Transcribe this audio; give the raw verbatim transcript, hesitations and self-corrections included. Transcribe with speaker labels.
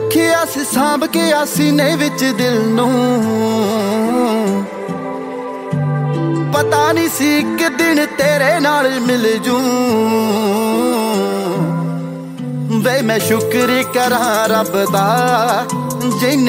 Speaker 1: ਰੱਖਿਆ ਸੀ ਸਾਂਭ ਕੇ ਆ ਸੀਨੇ ਵਿੱਚ ਦਿਲ ਨੂੰ। ਪਤਾ ਨਹੀਂ ਸੀ ਇੱਕ ਦਿਨ ਤੇਰੇ ਨਾਲ ਮਿਲ ਜੂ ਵੇ। ਮੈਂ ਸ਼ੁਕਰ ਕਰਾਂ ਰੱਬ ਦਾ ਜਿੰਨੇ